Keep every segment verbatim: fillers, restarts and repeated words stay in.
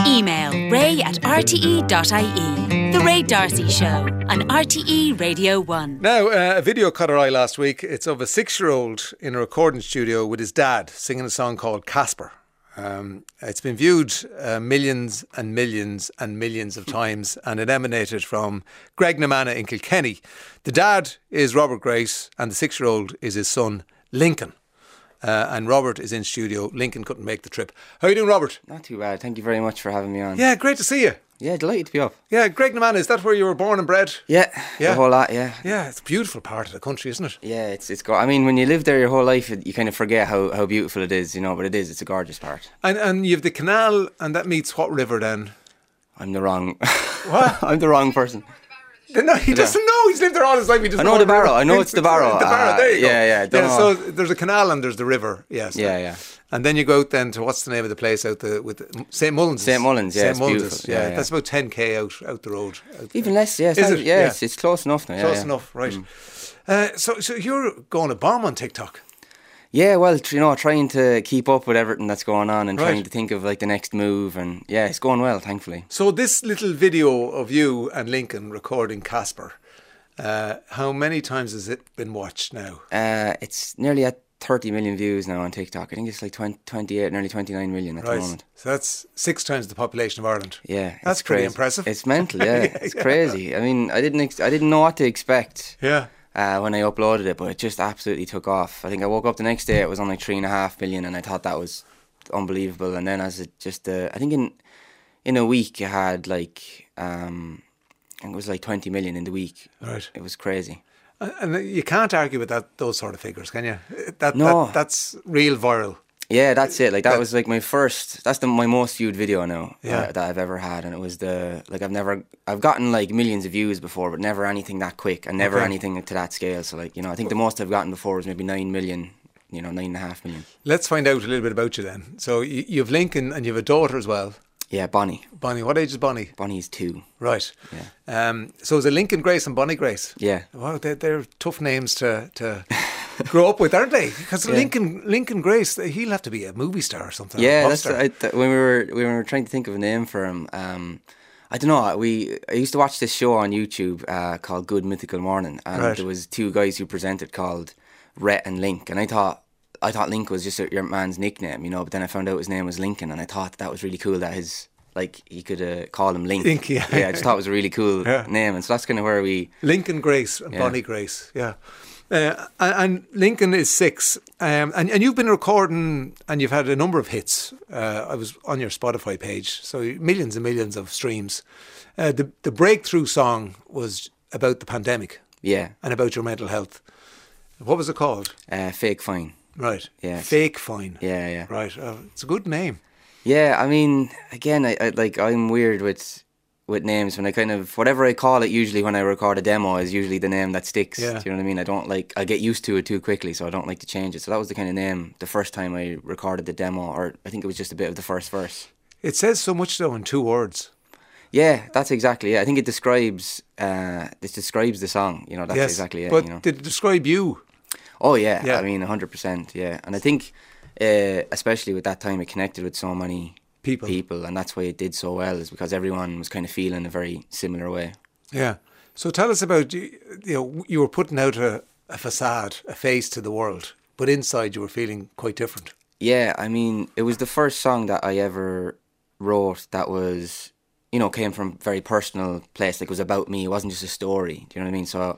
Email ray at r t e dot i e. The Ray D'Arcy Show on R T E Radio one. Now, uh, a video caught our eye last week. It's of a six-year-old in a recording studio with his dad singing a song called Casper. Um, it's been viewed uh, millions and millions and millions of times, and it emanated from Greg Namana in Kilkenny. The dad is Robert Grace and the six-year-old is his son Lincoln. Uh, and Robert is in studio. Lincoln couldn't make the trip. How are you doing, Robert? Not too bad. Thank you very much for having me on. Yeah, great to see you. Yeah, delighted to be up. Yeah, Greg Namana, is that where you were born and bred? Yeah, Yeah. the whole lot, yeah. Yeah, it's a beautiful part of the country, isn't it? Yeah, it's it's. Go- I mean, when you live there your whole life, you kind of forget how, how beautiful it is, you know. But it is. It's a gorgeous part. And and you have the canal, and that meets what river then? I'm the wrong. What? I'm the wrong person. No, he doesn't know. He's lived there all his life. He doesn't I know know the Barrow. I know it's the Barrow. The Barrow. Uh, There you go. yeah, yeah, don't yeah. know. So there's a canal and there's the river. Yes. Yeah, yeah. And then you go out then to what's the name of the place out the with Saint Mullins. Saint Mullins, yeah, Saint it's Mullins. beautiful. Yeah, Yeah, yeah. that's about ten k out out the road. Out Even there. less, yeah. It's Is not- it? Yeah, Yeah. It's, it's close enough now. Yeah, Close yeah. enough, right? Mm. Uh, so so you're going a bomb on TikTok. Yeah, well, tr- you know, trying to keep up with everything that's going on and Right. trying to think of like the next move, and yeah, it's going well, thankfully. So this little video of you and Lincoln recording Casper, uh, how many times has it been watched now? Uh, it's nearly at thirty million views now on TikTok. I think it's like twenty, twenty-eight, nearly twenty-nine million at the Right. moment. So that's six times the population of Ireland. Yeah, That's it's pretty crazy. impressive. It's mental, yeah. Yeah, It's yeah. crazy. I mean, I didn't, ex- I didn't know what to expect Yeah. uh, when I uploaded it, but it just absolutely took off. I think I woke up the next day, it was on like three and a half million, and I thought that was unbelievable. And then as it just, uh, I think in in a week, it had like, um, I think it was like twenty million in the week. Right. It was crazy. And you can't argue with that; those sort of figures, can you? That, No. that that's real viral. Yeah, that's it. Like that That- was like my first. That's the my most viewed video now Yeah. uh, that I've ever had, and it was the like I've never I've gotten like millions of views before, but never anything that quick, and never Okay. anything to that scale. So like you know, I think the most I've gotten before was maybe nine million. You know, nine and a half million. Let's find out a little bit about you then. So you, you have Lincoln, and you have a daughter as well. Yeah, Bonnie. Bonnie, what age is Bonnie? Bonnie's two. Right. Yeah. Um, so is it Lincoln Grace and Bonnie Grace? Yeah. Wow, they're, they're tough names to to grow up with, aren't they? Because Yeah. Lincoln Lincoln Grace, he'll have to be a movie star or something. or a Yeah, pop that's star. I, th- when we were when we were trying to think of a name for him. Um, I don't know. We I used to watch this show on YouTube uh, called Good Mythical Morning, and Right. there was two guys who presented called Rhett and Link, and I thought I thought Link was just a, your man's nickname, you know. But then I found out his name was Lincoln, and I thought that was really cool that his like he could uh, call him Link. Link, yeah. yeah. I just thought it was a really cool Yeah. name, and so that's kind of where we. Lincoln Grace and Yeah. Bonnie Grace, yeah. Uh, and, and Lincoln is six, um, and, and you've been recording, and you've had a number of hits. Uh, I was on your Spotify page, so millions and millions of streams. Uh, the the breakthrough song was about the pandemic Yeah, and about your mental health. What was it called? uh, Fake Fine. Right, Yeah. Fake Fine. Yeah, yeah. Right, uh, it's a good name. Yeah, I mean, again, I, I like I'm weird with with names. When I kind of whatever I call it, usually when I record a demo, is usually the name that sticks. Yeah. Do you know what I mean? I don't like I get used to it too quickly, so I don't like to change it. So that was the kind of name the first time I recorded the demo, or I think it was just a bit of the first verse. It says so much though in two words. Yeah, that's exactly it. I think it describes uh this describes the song. You know, that's yes, exactly it. but you know. did it describe you? Oh yeah, Yeah. I mean, a hundred percent. Yeah, and I think uh, especially with that time, it connected with so many People. people, and that's why it did so well. Is because everyone was kind of feeling a very similar way. Yeah. So tell us about, you you know, you were putting out a, a facade, a face to the world, but inside you were feeling quite different. Yeah, I mean, it was the first song that I ever wrote that was, you know, came from a very personal place. Like, it was about me. It wasn't just a story. Do you know what I mean? So,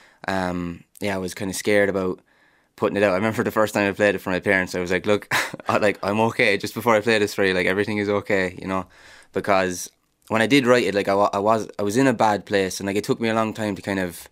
um, yeah, I was kind of scared about putting it out. I remember the first time I played it for my parents, I was like, look, I, like, I'm okay. Just before I play this for you, like, everything is okay, you know? Because when I did write it, like, I, wa- I was I was in a bad place, and, like, it took me a long time to kind of,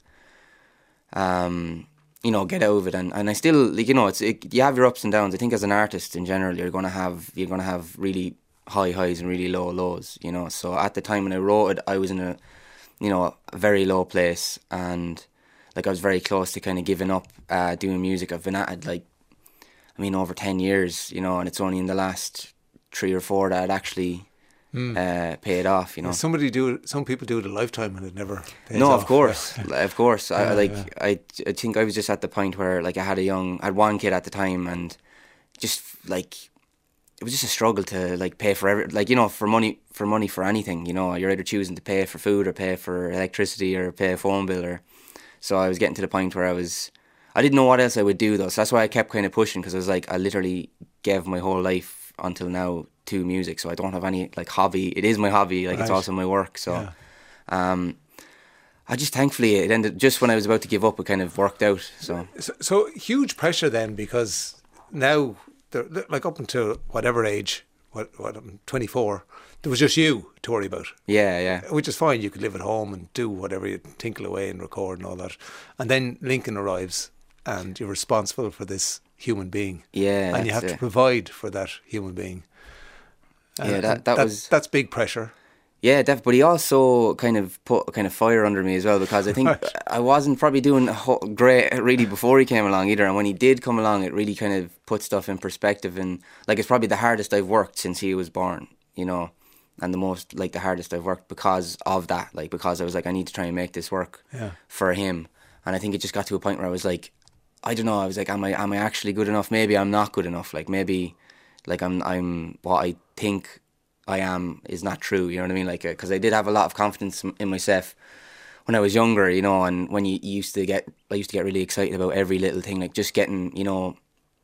um, you know, get out of it. And, and I still, like, you know, it's it, you have your ups and downs. I think as an artist in general, you're going to have, you're going to have really high highs and really low lows, you know? So at the time when I wrote it, I was in a, you know, a very low place, and like I was very close to kind of giving up uh, doing music. I've been at it like, I mean, over ten years, you know, and it's only in the last three or four that it actually mm. uh, paid off, you know. Yeah, somebody do it, some people do it a lifetime and it never pays No, off. of course, of course. Yeah, I like. yeah. I, I think I was just at the point where like I had a young, I had one kid at the time, and just like it was just a struggle to like pay for every, like, you know, for money for money for anything. You know, you're either choosing to pay for food or pay for electricity or pay a phone bill. Or so I was getting to the point where I was, I didn't know what else I would do though. So that's why I kept kind of pushing, because I was like, I literally gave my whole life until now to music. So I don't have any like hobby. It is my hobby. Like, right. It's also my work. So, yeah. um, I just thankfully it ended just when I was about to give up. It kind of worked out. So, so, so huge pressure then, because now, like up until whatever age, what what I'm twenty-four, there was just you to worry about. Yeah, yeah. Which is fine. You could live at home and do whatever, you tinkle away and record and all that. And then Lincoln arrives, and you're responsible for this human being. Yeah, and you have it. to provide for that human being. And yeah, that that, that was that's big pressure. Yeah, def- but he also kind of put kind of fire under me as well, because I think right. I wasn't probably doing great really before he came along either. And when he did come along, it really kind of put stuff in perspective. And like, it's probably the hardest I've worked since he was born, you know, and the most like the hardest I've worked because of that. Like, because I was like, I need to try and make this work yeah. for him. And I think it just got to a point where I was like, I don't know. I was like, am I am I actually good enough? Maybe I'm not good enough. Like maybe, like I'm I'm what I think I am is not true, you know what I mean? Like, because I did have a lot of confidence in myself when I was younger, you know. And when you, you used to get, I used to get really excited about every little thing, like just getting, you know,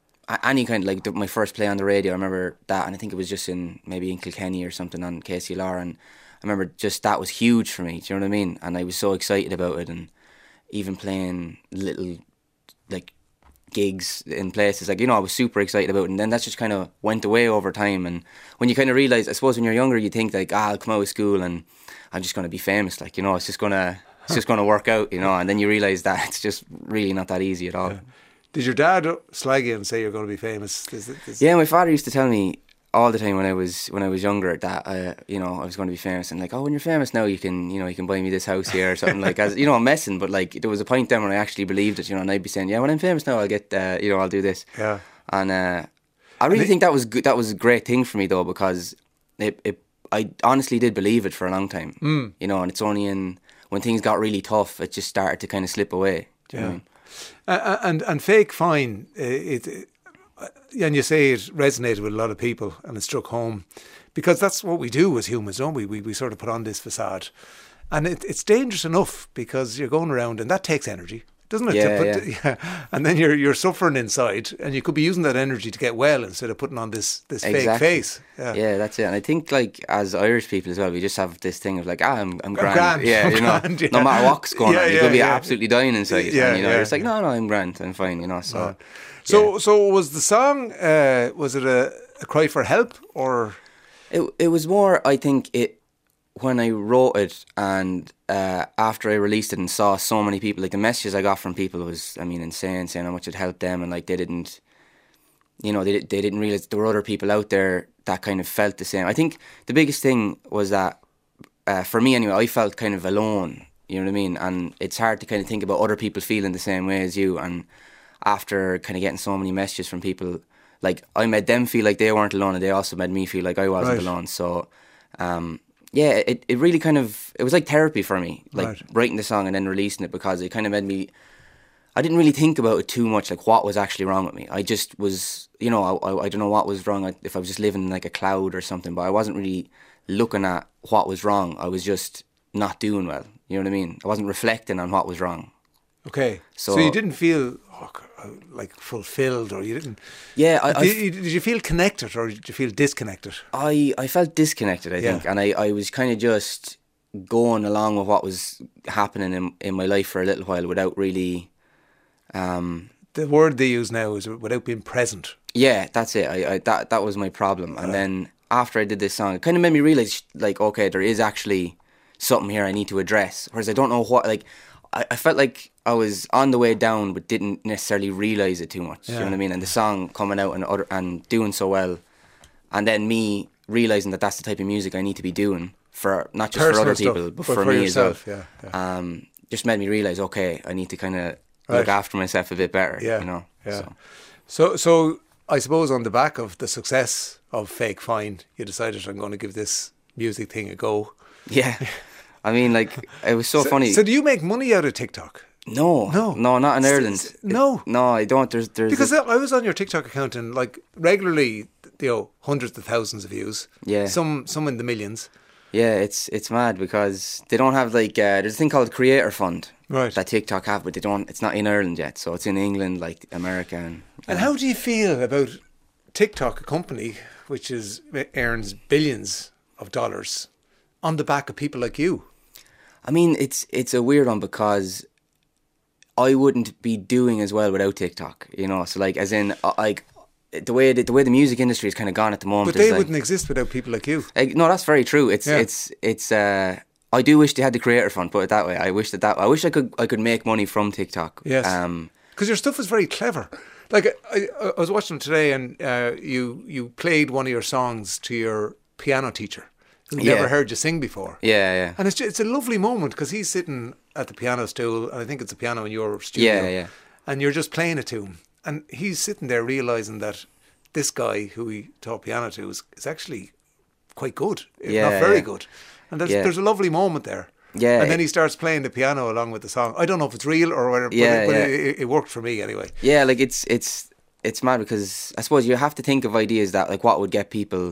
any kind of like the, my first play on the radio. I remember that, and I think it was just in maybe in Kilkenny or something on K C L R, and I remember just that was huge for me. Do you know what I mean? And I was so excited about it, and even playing little like gigs in places, like, you know, I was super excited about it. And then that just kind of went away over time. And when you kind of realise, I suppose when you're younger, you think like, ah, I'll come out of school and I'm just going to be famous, like, you know, it's just going to it's just going to work out, you know. And then you realise that it's just really not that easy at all. Yeah. Did your dad slag you and say you're going to be famous? Is it, is yeah, my father used to tell me all the time when I was when I was younger that uh, you know, I was going to be famous, and like, oh, when you're famous now, you can, you know, you can buy me this house here or something. Like, as you know, I'm messing, but like there was a point then when I actually believed it, you know, and I'd be saying, yeah, when I'm famous now, I'll get, uh, you know, I'll do this. Yeah. And uh, I really think that was good. That was a great thing for me though, because it, it I honestly did believe it for a long time. Mm. You know, and it's only in when things got really tough, it just started to kind of slip away. Do you yeah. know what I mean? Uh, and and Fake Fine, it, it and you say it resonated with a lot of people and it struck home, because that's what we do as humans, don't we? We we sort of put on this facade, and it, it's dangerous enough because you're going around and that takes energy, doesn't it? Yeah, to yeah. put, yeah. And then you're you're suffering inside, and you could be using that energy to get well instead of putting on this this Exactly. fake face. Yeah. yeah, that's it. And I think like as Irish people as well, we just have this thing of like, ah, I'm I'm grand. grand. Yeah, I'm you know, grand, yeah. no matter what's going Yeah, on, you yeah, could be yeah. absolutely dying inside. Yeah, and, you know, yeah, you're just like, yeah. no, no, I'm grand, I'm fine. You know, so. Uh, so yeah. so was the song? Uh, was it a, a cry for help, or? It it was more, I think, it when I wrote it and uh, after I released it and saw so many people, like the messages I got from people was, I mean, insane, saying how much it helped them, and like they didn't, you know, they they didn't realise there were other people out there that kind of felt the same. I think the biggest thing was that uh, for me anyway, I felt kind of alone. You know what I mean? And it's hard to kind of think about other people feeling the same way as you. And after kind of getting so many messages from people, like I made them feel like they weren't alone, and they also made me feel like I wasn't Right. alone. So, um, yeah, it, it really kind of, it was like therapy for me, like Right. writing the song and then releasing it, because it kind of made me, I didn't really think about it too much, like what was actually wrong with me. I just was, you know, I, I, I don't know what was wrong, if I was just living in like a cloud or something, but I wasn't really looking at what was wrong. I was just not doing well, you know what I mean? I wasn't reflecting on what was wrong. Okay, so, So- you didn't feel oh, like fulfilled, or you didn't. Yeah, I, I Did, you- did you feel connected, or did you feel disconnected? I, I felt disconnected, I Yeah. think, and I, I was kind of just going along with what was happening in, in my life for a little while without really, um, The word they use now is without being present. yeah, that's it. I, I that that was my problem, and then after I did this song, it kind of made me realise, like, okay, there is actually something here I need to address, whereas I don't know what, like, I, I felt like I was on the way down, but didn't necessarily realise it too much. Yeah. You know what I mean? And the song coming out and other, and doing so well, and then me realising that that's the type of music I need to be doing for not just for Personal other stuff, people, but, but for, for me yourself, as well. yeah, yeah. Um, just made me realise, okay, I need to kind of Right. look after myself a bit better. Yeah, You know. yeah. So. So, so I suppose on the back of the success of Fake Fine, you decided, I'm going to give this music thing a go. Yeah. I mean, like, it was so, So, funny. so do you make money out of TikTok? No, No. no, not in S- Ireland. s- no. It- no, I don't. There's, there's Because this- I was on your TikTok account, and like regularly you know, hundreds of thousands of views. Yeah. Some some in the millions. Yeah, it's it's mad because they don't have like uh, there's a thing called Creator Fund Right. that TikTok have, but they don't. It's not in Ireland yet, so it's in England, like America. And, And how do you feel about TikTok, a company which is earns billions of dollars on the back of people like you? I mean, it's it's a weird one because I wouldn't be doing as well without TikTok, you know. So like, as in, uh, like the way the, the way the music industry is kind of gone at the moment. But they is like, wouldn't exist without people like you. Like, no, that's very true. It's Yeah. it's it's. Uh, I do wish they had the Creator Fund. Put it that way. I wish that that. I wish I could I could make money from TikTok. Yes. Um. Because your stuff is very clever. Like I, I, I was watching today, and uh, you you played one of your songs to your piano teacher, who Yeah. never heard you sing before. Yeah, yeah. And it's just, it's a lovely moment because he's sitting at the piano stool, and I think it's a piano in your studio. Yeah, yeah. And you're just playing it to him, and he's sitting there realizing that this guy who he taught piano to is, is actually quite good, if Yeah, not very yeah. good. And there's Yeah. there's a lovely moment there. Yeah, And then it- he starts playing the piano along with the song. I don't know if it's real or whatever, Yeah, but, it, yeah. but it, it worked for me anyway. Yeah, like it's it's it's mad because I suppose you have to think of ideas that like what would get people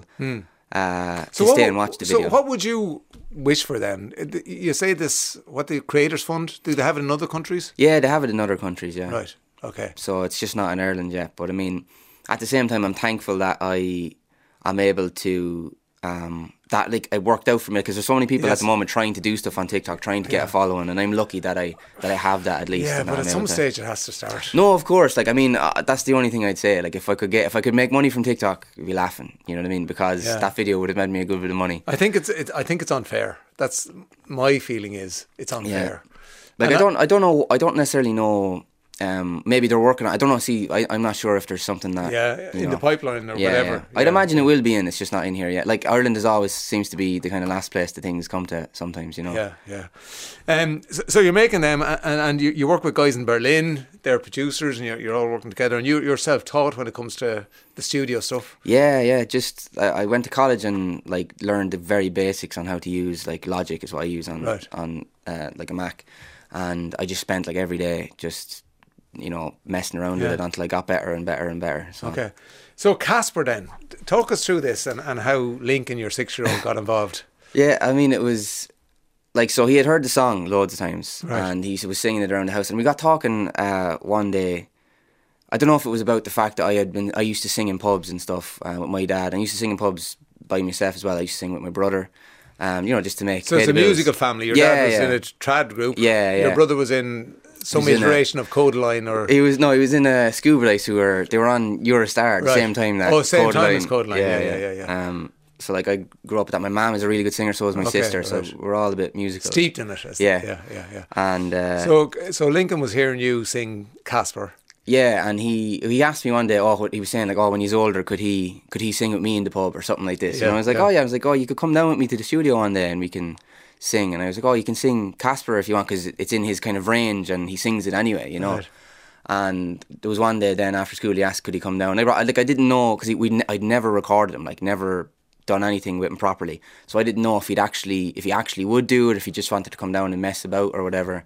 uh, to what stay would- and watch the so video. what would you wish for then? You say this, what, the Creators Fund, do they have it in other countries? Yeah, they have it in other countries. Yeah, Right, okay. so it's just not in Ireland yet. But I mean, at the same time, I'm thankful that I I'm able to um, that like it worked out for me because there's so many people Yes. at the moment trying to do stuff on TikTok, trying to get a following, and I'm lucky that I that I have that at least. Yeah, and but I'm at able some to- stage it has to start. No, of course. Like I mean, uh, that's the only thing I'd say. Like if I could get if I could make money from TikTok, I'd be laughing. You know what I mean? Because Yeah. that video would have made me a good bit of money. I think it's it, I think it's unfair. That's my feeling is it's unfair. Like And I don't, I don't know, I don't necessarily know. Um, maybe they're working on. I don't know. See, I, I'm not sure if there's something that Yeah, you in the know. pipeline or Yeah, whatever. yeah. I'd Yeah. imagine it will be in. It's just not in here yet. Like Ireland is always seems to be the kind of last place that things come to sometimes. You know. Yeah, yeah. Um, so, so you're making them, and, and you, you work with guys in Berlin. They're producers, and you're, you're all working together. And you, you're self-taught when it comes to the studio stuff. Yeah, yeah. Just I, I went to college and like learned the very basics on how to use like Logic is what I use on Right. on uh, like a Mac, and I just spent like every day just you know messing around Yeah. with it until I got better and better and better. So. Okay. So Casper, then talk us through this and, and how Lincoln, your six-year-old, got involved. Yeah, I mean, it was like, so he had heard the song loads of times Right. and he was singing it around the house. And we got talking uh, one day. I don't know if it was about the fact that I had been, I used to sing in pubs and stuff uh, with my dad. I used to sing in pubs by myself as well. I used to sing with my brother, um, you know, just to make So pay it's the a bills. musical family. Your Yeah, dad was yeah. in a trad group. Yeah, Your yeah. brother was in some He was in a- iteration of Codeline or... He was, no, he was in a Scuba Dice who were, they were on Eurostar at the Right. same time that Oh, same time Codeline- as Codeline. Yeah, yeah, yeah, yeah. Um, so like I grew up with that. My mum is a really good singer, so is my Okay, sister. So right. we're all a bit musical. Steeped in it. as- Yeah. Yeah, yeah, yeah. And uh, So, so Lincoln was hearing you sing Casper. yeah, and he he asked me one day, oh, what he was saying like, oh, when he's older, could he could he sing with me in the pub or something like this? Yeah, and I was like, yeah. oh yeah, I was like, oh, you could come down with me to the studio one day and we can sing. And I was like, oh, you can sing Casper if you want because it's in his kind of range and he sings it anyway, you know. Right. And there was one day then after school he asked could he come down. And I brought, like I didn't know because we I'd never recorded him, like never done anything with him properly. So I didn't know if he'd actually if he actually would do it, if he just wanted to come down and mess about or whatever.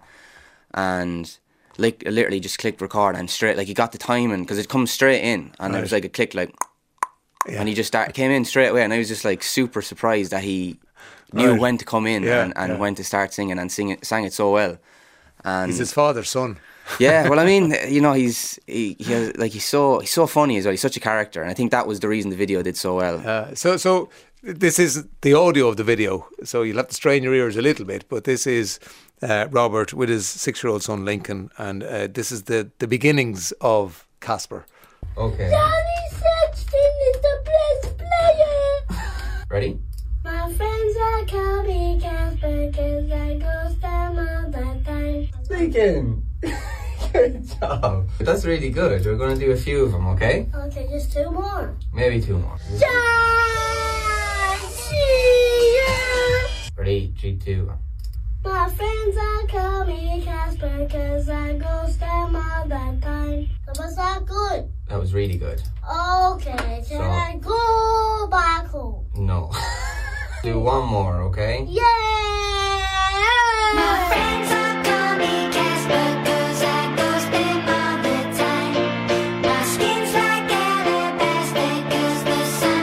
And like literally just clicked record and straight like he got the timing because it comes straight in and Right. it was like a click like Yeah. and he just start, came in straight away and I was just like super surprised that he knew Right. when to come in Yeah, and, and yeah. when to start singing and sing it, sang it so well. And He's his father's son. yeah, well, I mean, you know, he's he, he has, like he's so he's so funny as well. He's such a character, and I think that was the reason the video did so well. Uh, so, so this is the audio of the video. So you'll have to strain your ears a little bit. But this is uh, Robert with his six-year-old son Lincoln, and uh, this is the the beginnings of Casper. Okay, Johnny Sexton is the best player. ready? My friends are call me Casper because I go stand all the time. Lincoln, good job. That's really good. We're going to do a few of them, okay? Okay, just two more. Maybe two more. John C. Ready? Three, two, one. My friends are call me Casper because I go stand all the time. That was not good. That was really good. Okay, can So- I go back home? No. Do one more, okay? Yeah! My friends all call me Casper 'cause I go spin all the time. My skin's like alabaster 'cause the sun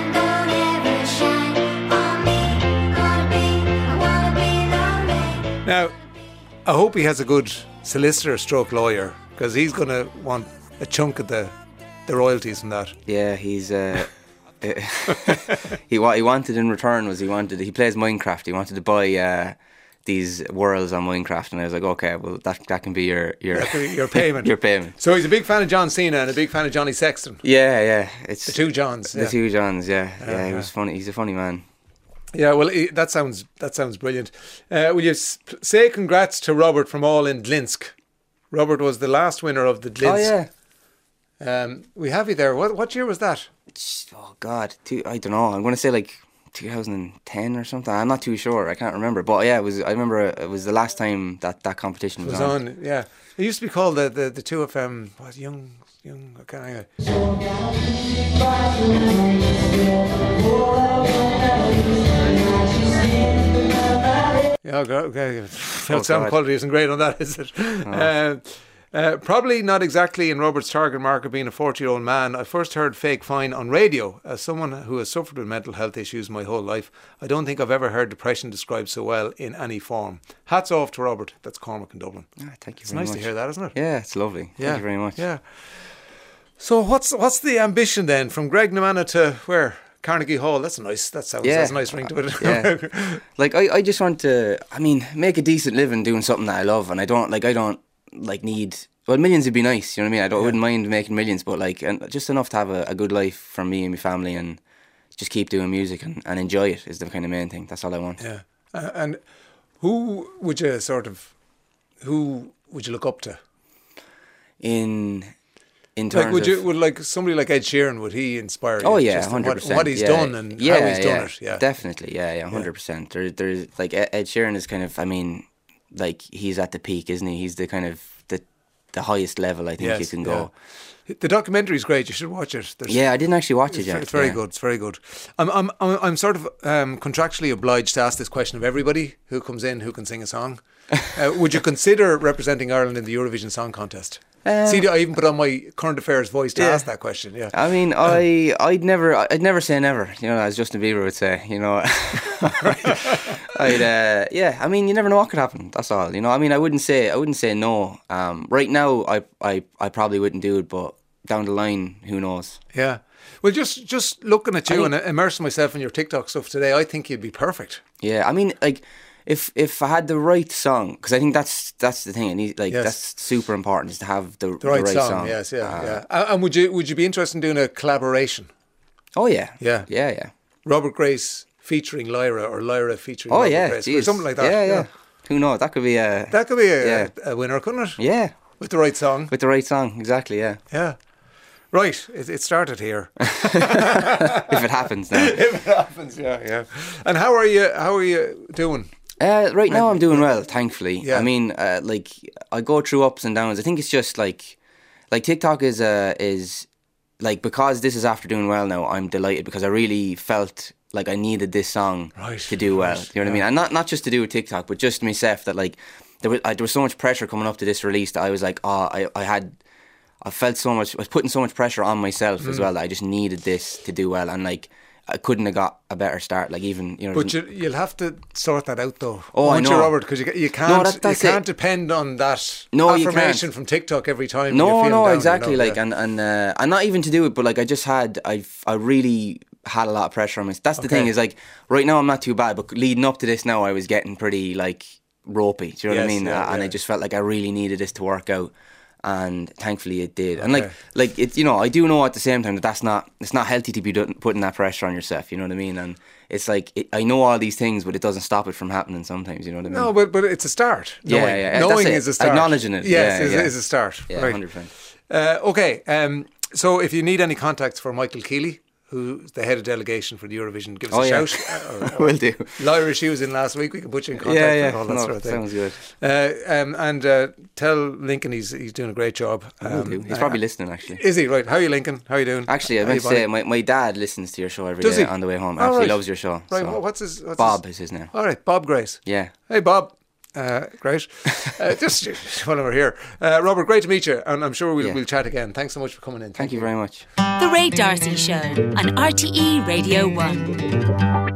Now, I hope he has a good solicitor stroke lawyer, because he's going to want a chunk of the, the royalties from that. Yeah, he's... Uh, he what he wanted in return was he wanted he plays Minecraft. He wanted to buy uh, these worlds on Minecraft, and I was like, okay, well that that can be your your That could be your payment. your payment. So he's a big fan of John Cena and a big fan of Johnny Sexton. Yeah, yeah, it's The two Johns. the Yeah, two Johns. Yeah, yeah, Yeah, he yeah. was funny. He's a funny man. yeah well, he, that sounds that sounds brilliant. Uh, will you s- say congrats to Robert from All in Dlinsk? Robert was the last winner of the Dlinsk. Oh yeah. Um, we have you there. What what year was that? Oh God, two, I don't know. I'm going to say like two thousand ten or something. I'm not too sure. I can't remember. But yeah, it was. I remember it was the last time that that competition It was, was on. Yeah, it used to be called the the, the two F M. What young young? I can't. Anyway. Yeah, okay. okay. Oh, Sound God. quality isn't great on that, is it? Uh, uh, probably not exactly in Robert's target market, being a forty-year-old man. I first heard Fake Fine on radio. As someone who has suffered with mental health issues my whole life, I don't think I've ever heard depression described so well in any form. Hats off to Robert. That's Cormac in Dublin. Ah, thank you It's very nice much. to hear that, isn't it? Yeah, it's lovely. Yeah. Thank you very much. Yeah. So what's what's the ambition then? From Greg Namana to where? Carnegie Hall. That's a nice. That sounds. Yeah. That's a nice ring to it. Yeah. Like I, I just want to. I mean, make a decent living doing something that I love, and I don't like. I don't like need. Well, millions would be nice. You know what I mean? I don't. I wouldn't mind making millions, but like, and just enough to have a, a good life for me and my family, and just keep doing music and, and enjoy it is the kind of main thing. That's all I want. Yeah. Uh, and who would you sort of? Who would you look up to? In in terms Like, would of, you would like somebody like Ed Sheeran? Would he inspire you? Oh yeah, Just in hundred what, percent. what he's yeah. done and yeah, how he's yeah, done it. Yeah. definitely. Yeah, yeah, hundred percent. There, there's like Ed Ed Sheeran is kind of. I mean, like he's at the peak, isn't he? He's the kind of the the highest level I think you Yes, can go. yeah. The documentary is great. You should watch it. There's, Yeah, I didn't actually watch it It's, yet. it's very yeah. good. It's very good. I'm I'm I'm, I'm sort of um, contractually obliged to ask this question of everybody who comes in who can sing a song. uh, would you consider representing Ireland in the Eurovision Song Contest? Um, See, I even put on my current affairs voice to yeah. ask that question. Yeah. I mean, I I'd never I'd never say never. You know, as Justin Bieber would say. You know, I'd uh, yeah. I mean, you never know what could happen. That's all. You know, I mean, I wouldn't say I wouldn't say no. Um, right now, I I I probably wouldn't do it, but down the line, who knows? Yeah. Well, just just looking at you I and think- immersing myself in your TikTok stuff today, I think you'd be perfect. Yeah, I mean, like, if if I had the right song, because I think that's that's the thing. It needs, like, Yes. that's super important, is to have the, The right, song, yes, yeah, Uh, yeah. And and would you would you be interested in doing a collaboration? Oh yeah, Yeah. yeah, yeah. Robert Grace featuring Lyra or Lyra featuring Oh Robert yeah, Grace, or geez. something like that. Yeah, yeah. Who knows? That could be a That could be a, Yeah. a winner, couldn't it? yeah With the right song. with the right song. Exactly. Yeah. Yeah. Right. It, it started here. If it happens now. If it happens, yeah, yeah. And how are you? How are you doing? Uh, right now, I'm doing well, thankfully. Yeah. I mean, uh, like, I go through ups and downs. I think it's just like, like TikTok is uh, is like, because this is after doing well now. I'm delighted because I really felt like I needed this song Right, to do well. right, You know what I mean? And not not just to do with TikTok, but just myself. That like there was I, there was so much pressure coming up to this release that I was like, oh, I I had. I felt so much, I was putting so much pressure on myself Mm. as well that I just needed this to do well. And like, I couldn't have got a better start. Like, even, you know. But you, you'll have to sort that out, though. Oh, I won't you, know. Robert? Because you, you can't, that- that's you can't it. depend on that No, you affirmation can't. from TikTok every time. No, you're feeling no, down, exactly. you know? Like, yeah. and and uh, and not even to do it, but like, I just had, I, I really had a lot of pressure on me. That's the Okay. thing, is like, right now I'm not too bad, but leading up to this now, I was getting pretty like ropey. Do you know what I Yes, mean? yeah, Uh, and yeah. I just felt like I really needed this to work out, and thankfully it did. And like, Okay. like it's, you know, I do know at the same time that that's not, it's not healthy to be do- putting that pressure on yourself. You know what I mean? And it's like, it, I know all these things, but it doesn't stop it from happening sometimes. You know what I mean? No, but but it's a start. Yeah, Knowing, yeah, yeah, knowing that's it. is a start. Acknowledging it, yes, yeah, is, yeah. is a start. Yeah, right. hundred percent. Uh, okay, um, so if you need any contacts for Michael Keeley, who's the head of delegation for the Eurovision, give us Oh, a yeah. shout. Uh, or, Will do. Lyra, she was in last week. We can put you in contact Yeah, with yeah. all that No, sort of thing. sounds good. Uh, um, and uh, tell Lincoln he's he's doing a great job. Will Um, do. He's uh, probably listening, actually. Is he? Right. How are you, Lincoln? How are you doing? Actually, I How meant you to say, buying? my, my dad listens to your show every Does day he? on the way home. Oh, Absolutely right. loves your show. Right. so- wha- What's his? What's Bob His? is his name. All right. Bob Grace. Yeah. Hey, Bob. Uh, great. Uh, just while we're here, uh, Robert, great to meet you, and I'm sure we'll, Yeah. we'll chat again. Thanks so much for coming in. Thank you very much. The Ray Darcy Show on R T E Radio one.